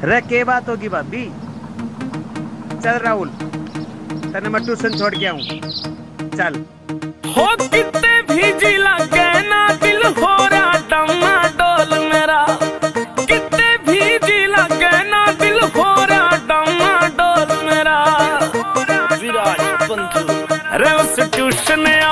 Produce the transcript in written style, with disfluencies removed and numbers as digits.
रे के बात होगी भाभी। चल राहुल, तने मैं ट्यूशन छोड़ के आऊं। चल। हो कितने भीजी लगे ना दिल हो रहा डमाडोल मेरा, कितने भीजी लगे ना दिल हो रहा डमाडोल मेरा। विराज बंधु रे उस ट्यूशन